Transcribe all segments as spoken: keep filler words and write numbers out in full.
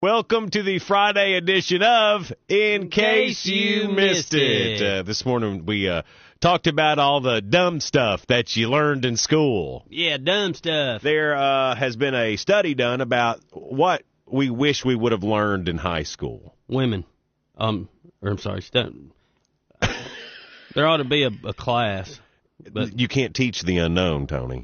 Welcome to the Friday edition of In, In Case, Case You Missed It. it. Uh, this morning we uh, talked about all the dumb stuff that you learned in school. Yeah, dumb stuff. There uh, has been a study done about what we wish we would have learned in high school. Women. Um, or I'm sorry, stu- there ought to be a, a class. But you can't teach the unknown, Tony.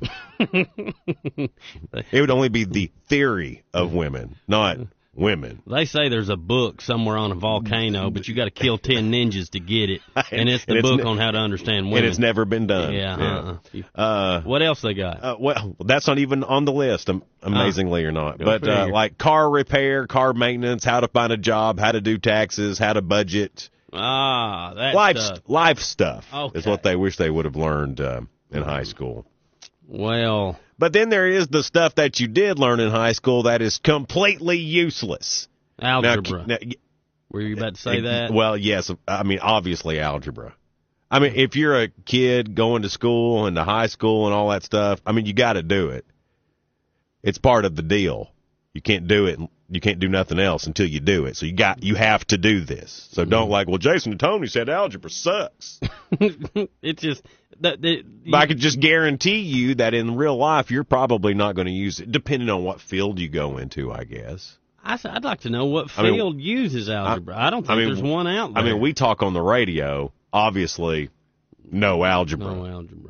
It would only be the theory of women, not women. They say there's a book somewhere on a volcano, but you got to kill ten ninjas to get it, and it's the and book it's ne- on how to understand women. And it's never been done. Yeah. yeah. Uh-uh. Uh, what else they got? Uh, well, that's not even on the list, amazingly uh, or not. But uh, like car repair, car maintenance, how to find a job, how to do taxes, how to budget. Ah, that life stuff. Life stuff okay. is what they wish they would have learned uh, in high school. Well, but then there is the stuff that you did learn in high school that is completely useless. Algebra. Now, now, Were you about to say that? Well, yes. I mean, obviously algebra. I mean, if you're a kid going to school and to high school and all that stuff, I mean, you got to do it. It's part of the deal. You can't do it. You can't do nothing else until you do it. So you got, you have to do this. So don't like, well, Jason and Tony said algebra sucks. It's just that. that but I could just guarantee you that in real life, you're probably not going to use it, depending on what field you go into, I guess. I, I'd like to know what field I mean, uses algebra. I, I don't think I mean, there's one out there. I mean, we talk on the radio. Obviously, no algebra. No algebra.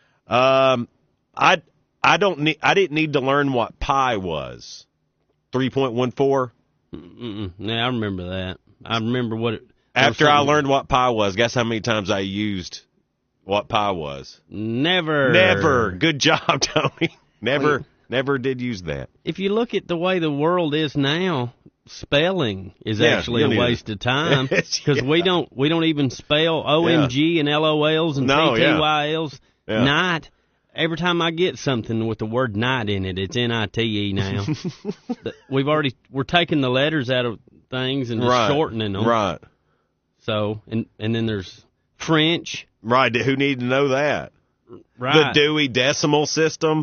Um, I I don't need. I didn't need to learn what pi was. Three point one four. Mm-mm. Yeah, I remember that. I remember what it. After I learned what pi was, guess how many times I used what pi was? Never. Never. Good job, Tony. Never. Wait. Never did use that. If you look at the way the world is now, spelling is yeah, actually a waste it. of time because yeah. we don't we don't even spell O M G yeah. and L O Ls and no, P T Y Ls. Yeah. Night. Every time I get something with the word night in it, it's N I T E now. We've already we're taking the letters out of things and just right. shortening them. Right. So and and then there's French. Right. Who need to know that? Right. The Dewey Decimal System.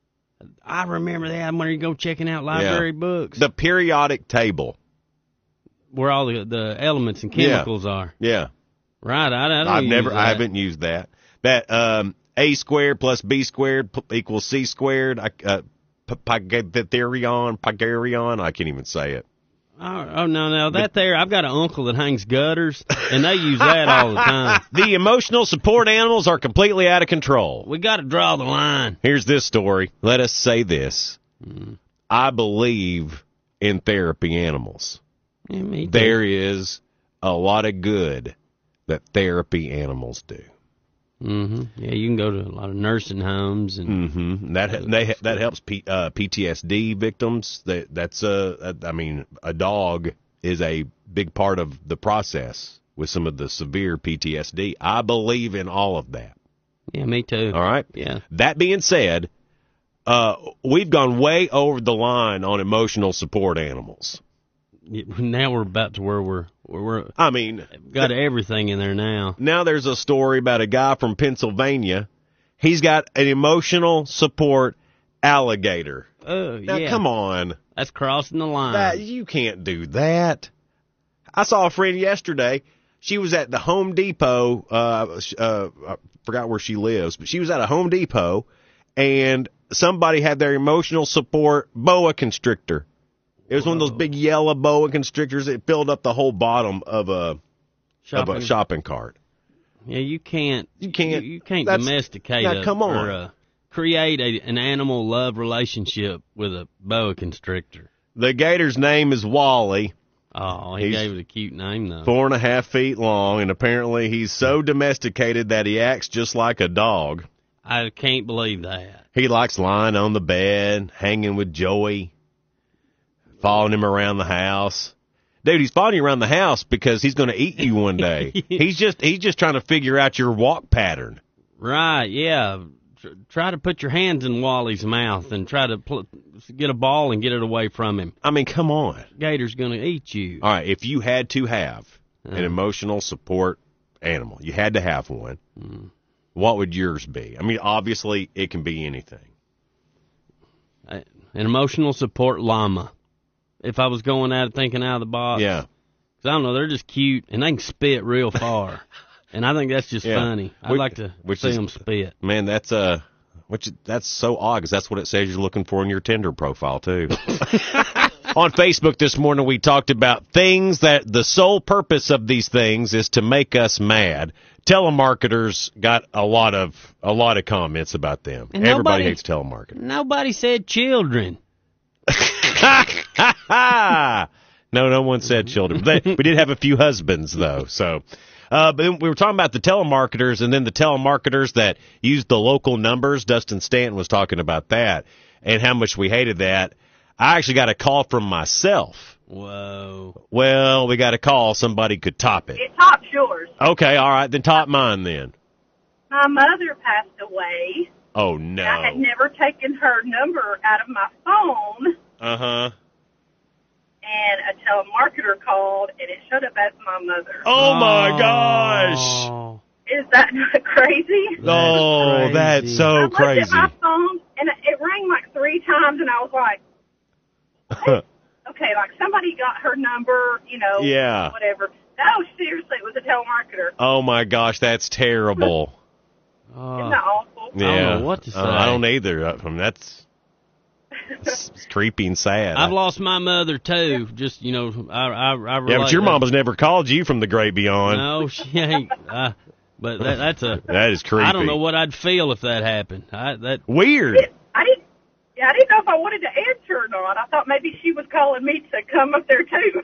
I remember that when you go checking out library yeah. books. The periodic table. Where all the, the elements and chemicals yeah. are. Yeah. Right. I, I don't I've use never. that. I haven't used that. That um, A squared plus B squared equals C squared. I, uh, Pythagorean, Pythagorean. I can't even say it. Oh, oh no, no, that there. I've got an uncle that hangs gutters, and they use that all the time. The emotional support animals are completely out of control. We got to draw the line. Here's this story. Let us say this. Mm. I believe in therapy animals. Yeah, me too. There is a lot of good that therapy animals do. Mm-hmm. Yeah, you can go to a lot of nursing homes and mm-hmm. that uh, they, that helps P, uh, P T S D victims. That that's a, a I mean a dog is a big part of the process with some of the severe P T S D. I believe in all of that. Yeah, me too. All right. Yeah. That being said, uh, we've gone way over the line on emotional support animals. Now we're about to where we're, where we're I mean, got everything in there now. Now there's a story about a guy from Pennsylvania. He's got an emotional support alligator. Oh, now, yeah. Come on. That's crossing the line. That, you can't do that. I saw a friend yesterday. She was at the Home Depot. Uh, uh, I forgot where she lives, but she was at a Home Depot, and somebody had their emotional support boa constrictor. It was Whoa. one of those big yellow boa constrictors. It filled up the whole bottom of a shopping, of a shopping cart. Yeah, you can't. You can't. You, you can't domesticate now, a, come on. or a, create a, an animal love relationship with a boa constrictor. The gator's name is Wally. Oh, he he's gave it a cute name though. Four and a half feet long, and apparently he's so domesticated that he acts just like a dog. I can't believe that. He likes lying on the bed, hanging with Joey. Following him around the house. Dude, he's following you around the house because he's going to eat you one day. he's just he's just trying to figure out your walk pattern. Right, yeah. Try to put your hands in Wally's mouth and try to pl- get a ball and get it away from him. I mean, come on. Gator's going to eat you. All right, if you had to have uh, an emotional support animal, you had to have one, mm. what would yours be? I mean, obviously, it can be anything. An emotional support llama. if I was going at it thinking out of the box. Yeah. Because I don't know, they're just cute, and they can spit real far. And I think that's just yeah. funny. I'd which, like to which see is, them spit. Man, that's uh, which that's so odd because that's what it says you're looking for in your Tinder profile, too. On Facebook this morning, we talked about things that the sole purpose of these things is to make us mad. Telemarketers got a lot of a lot of comments about them. And everybody nobody, hates telemarketers. Nobody said children. No, no one said children. They, we did have a few husbands, though. So, uh, but then we were talking about the telemarketers, and then the telemarketers that use the local numbers. Dustin Stanton was talking about that and how much we hated that. I actually got a call from myself. Whoa. Well, we got a call. Somebody could top it. It tops yours. Okay, all right. Then top mine then. My mother passed away. Oh, no. I had never taken her number out of my phone. Uh-huh. And a telemarketer called, and it showed up as my mother. Oh, my gosh. Is that not crazy? Oh, crazy. That's so I looked crazy. at my phone, and it rang like three times, and I was like, hey, okay, like somebody got her number, you know, yeah. whatever. No, seriously, it was a telemarketer. Oh, my gosh, that's terrible. uh, Isn't that awful? Yeah. I don't know what to say. Uh, I don't either. I mean, that's... It's creepy and sad. I've lost my mother too. Just you know, I I, I yeah, but your that. mama's never called you from the great beyond. No, she ain't. Uh, but that, that's a that is creepy. I don't know what I'd feel if that happened. I, that weird. It, I didn't. Yeah, I didn't know if I wanted to answer or not. I thought maybe she was calling me to come up there too.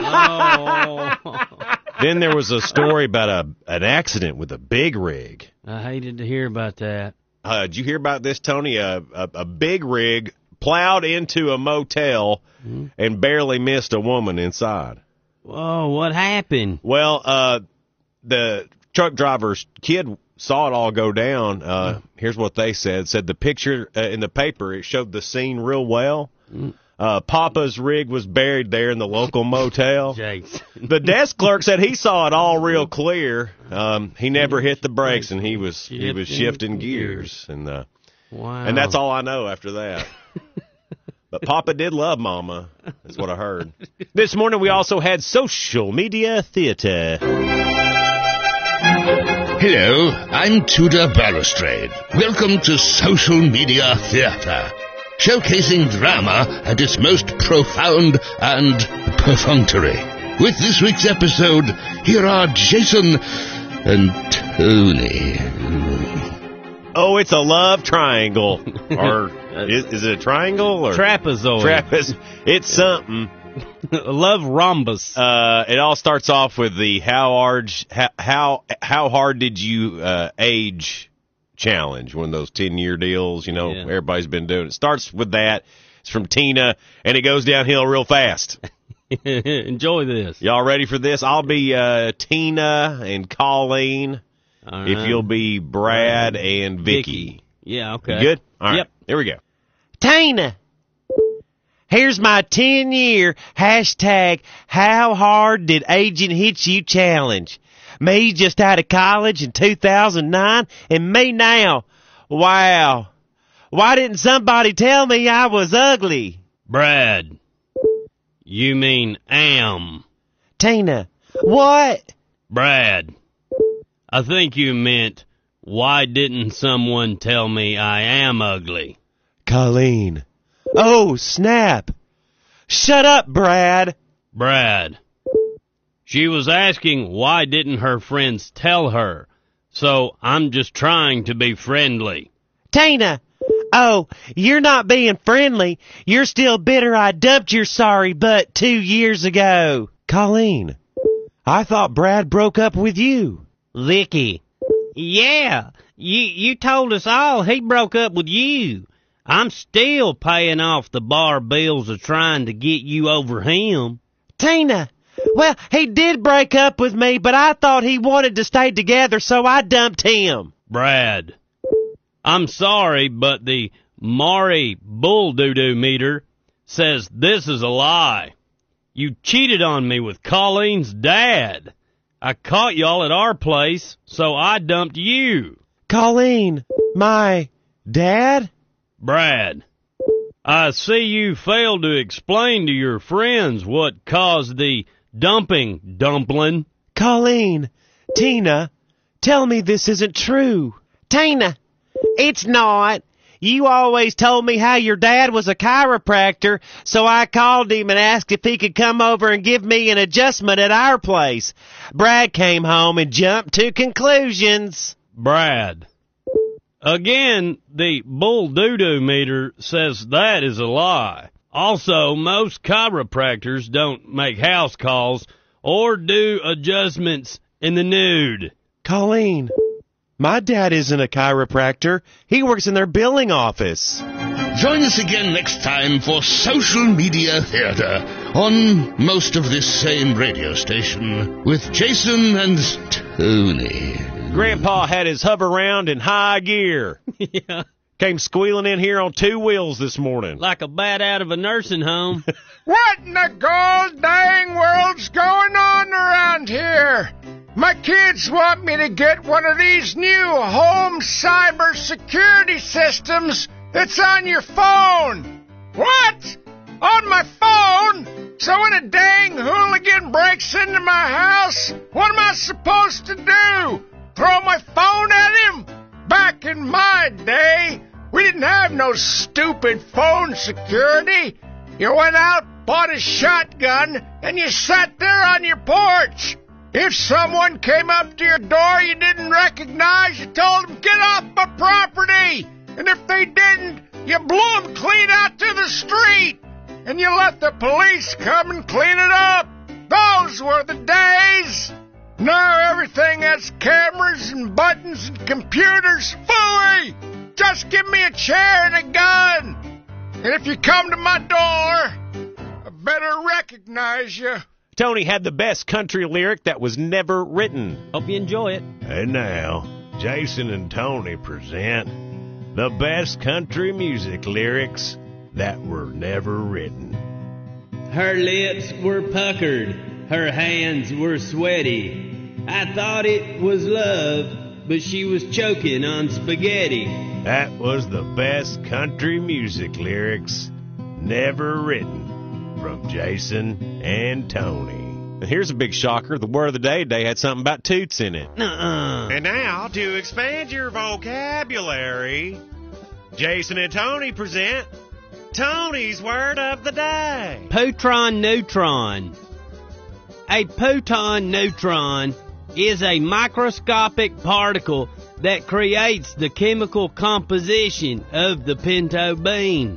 Oh. Then there was a story about a an accident with a big rig. I hated to hear about that. Uh, did you hear about this, Tony? A a, a big rig plowed into a motel mm-hmm. and barely missed a woman inside. Whoa, what happened? Well, uh, the truck driver's kid saw it all go down. Uh, mm. Here's what they said. Said the picture uh, in the paper, it showed the scene real well. Mm. Uh, Papa's rig was buried there in the local motel. The desk clerk said he saw it all real clear. Um, he never hit the brakes, and he was he was shifting gears. And uh, wow. And that's all I know after that. But Papa did love Mama. That's what I heard. This morning we also had social media theater. Hello, I'm Tudor Balustrade. Welcome to Social Media Theater, showcasing drama at its most profound and perfunctory. With this week's episode, here are Jason and Tony. Oh, it's a love triangle. Or is, is it a triangle? Or trapezoid. Trapezoid. It's something. Love rhombus. Uh, it all starts off with the how hard, how, how, how hard did you uh, age challenge, one of those ten-year deals, you know, yeah. everybody's been doing. It starts with that. It's from Tina, and it goes downhill real fast. Enjoy this. Y'all ready for this? I'll be uh, Tina and Colleen. Right. If you'll be Brad and Vicky. Vicky. Yeah, okay. You good? All right. Yep. Here we go. Tina, here's my ten-year hashtag how hard did aging hit you challenge. Me just out of college in two thousand nine, and me now. Wow. Why didn't somebody tell me I was ugly? Brad. You mean am. Tina. What? Brad. I think you meant, why didn't someone tell me I am ugly? Colleen. Oh, snap. Shut up, Brad. Brad. She was asking why didn't her friends tell her, so I'm just trying to be friendly. Tina. Oh, you're not being friendly. You're still bitter I dumped your sorry butt two years ago. Colleen. I thought Brad broke up with you. Vicky. Yeah, you you told us all he broke up with you. I'm still paying off the bar bills of trying to get you over him. Tina, well, he did break up with me, but I thought he wanted to stay together, so I dumped him. Brad, I'm sorry, but the Maury Bull Doo-Doo meter says this is a lie. You cheated on me with Colleen's dad. I caught y'all at our place, so I dumped you. Colleen, my dad? Brad, I see you failed to explain to your friends what caused the dumping, Dumpling. Colleen, Tina, tell me this isn't true. Tina, it's not. You always told me how your dad was a chiropractor, so I called him and asked if he could come over and give me an adjustment at our place. Brad came home and jumped to conclusions. Brad. Again, the bull doo-doo meter says that is a lie. Also, most chiropractors don't make house calls or do adjustments in the nude. Colleen, my dad isn't a chiropractor. He works in their billing office. Join us again next time for Social Media Theater on most of this same radio station with Jason and Tony. Grandpa had his hover round in high gear. Yeah. Came squealing in here on two wheels this morning. Like a bat out of a nursing home. What in the gold dang world's going on around here? My kids want me to get one of these new home cyber security systems that's on your phone. What? On my phone? So when a dang hooligan breaks into my house, what am I supposed to do? Throw my phone at him? Back in my day, we didn't have no stupid phone security. You went out, bought a shotgun, and you sat there on your porch. If someone came up to your door you didn't recognize, you told them, get off my property. And if they didn't, you blew them clean out to the street. And you let the police come and clean it up. Those were the days. Now everything has cameras and buttons and computers. Phooey! Just give me a chair and a gun. And if you come to my door, I better recognize you. Tony had the best country lyric that was never written. Hope you enjoy it. And now, Jason and Tony present the best country music lyrics that were never written. Her lips were puckered, her hands were sweaty. I thought it was love, but she was choking on spaghetti. That was the best country music lyrics never written from Jason and Tony. And here's a big shocker. The word of the day today had something about toots in it. Nuh-uh. And now, to expand your vocabulary, Jason and Tony present Tony's word of the day. Proton neutron. A proton neutron is a microscopic particle that creates the chemical composition of the pinto bean.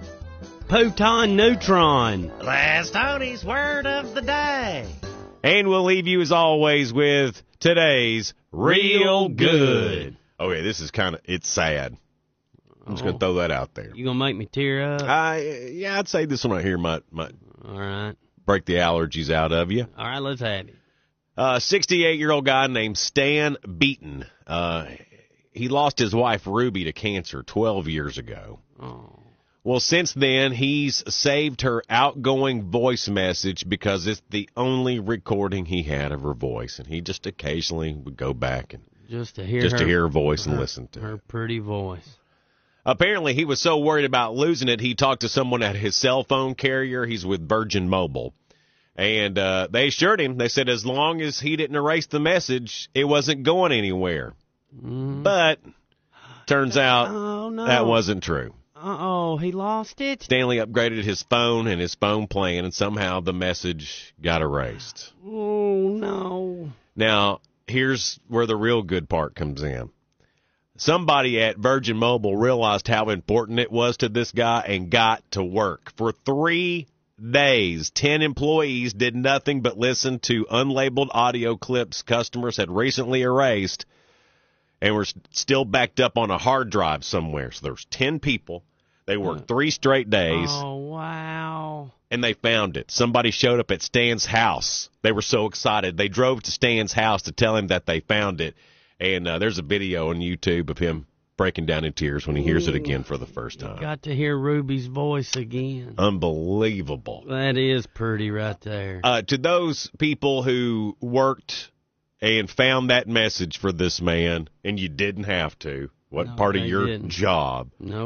Proton neutron. That's Tony's word of the day. And we'll leave you, as always, with today's Real Good. Okay, this is kind of, it's sad. I'm just going to throw that out there. You going to make me tear up? I, yeah, I'd say this one right here might, might All right. break the allergies out of you. All right, let's have it. A uh, sixty-eight-year-old guy named Stan Beaton. Uh, he lost his wife, Ruby, to cancer twelve years ago. Oh. Well, since then, he's saved her outgoing voice message because it's the only recording he had of her voice, and he just occasionally would go back and just to hear just her, to hear her voice and her, listen to her it. pretty voice. Apparently, he was so worried about losing it, he talked to someone at his cell phone carrier. He's with Virgin Mobile. And uh, they assured him, they said as long as he didn't erase the message, it wasn't going anywhere. Mm. But turns out oh, no. that wasn't true. Uh-oh, he lost it? Stanley upgraded his phone and his phone plan, and somehow the message got erased. Oh, no. Now, here's where the real good part comes in. Somebody at Virgin Mobile realized how important it was to this guy and got to work. For three days, ten employees did nothing but listen to unlabeled audio clips customers had recently erased and were still backed up on a hard drive somewhere. So there's ten people. They worked three straight days. Oh, wow. And they found it. Somebody showed up at Stan's house. They were so excited. They drove to Stan's house to tell him that they found it. And uh, there's a video on YouTube of him breaking down in tears when he hears it again for the first time. Got to hear Ruby's voice again. Unbelievable. That is pretty right there. Uh, to those people who worked and found that message for this man, and you didn't have to, what No, part of they your didn't. job? Nope.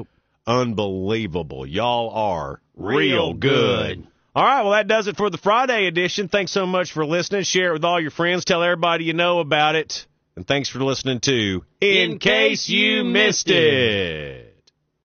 unbelievable. Y'all are real, Real good. good. All right, well, that does it for the Friday edition. Thanks so much for listening. Share it with all your friends. Tell everybody you know about it. And thanks for listening to In, In Case You Missed it.